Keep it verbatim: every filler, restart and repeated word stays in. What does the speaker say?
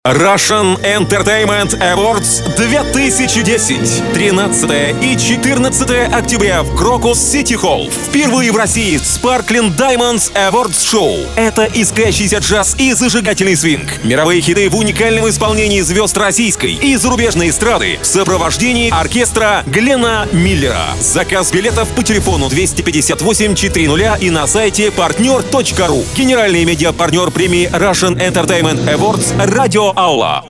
Russian Entertainment Awards две тысячи десять. тринадцатое и четырнадцатое октября в Крокус Сити Холл. Впервые в России Sparkling Diamonds Awards Show. Это искрящийся джаз и зажигательный свинг. Мировые хиты в уникальном исполнении звезд российской и зарубежной эстрады в сопровождении оркестра Глена Миллера. Заказ билетов по телефону двести пятьдесят восемь четыреста и на сайте партнер точка ру. Генеральный медиапартнер премии Russian Entertainment Awards — Радио Аула.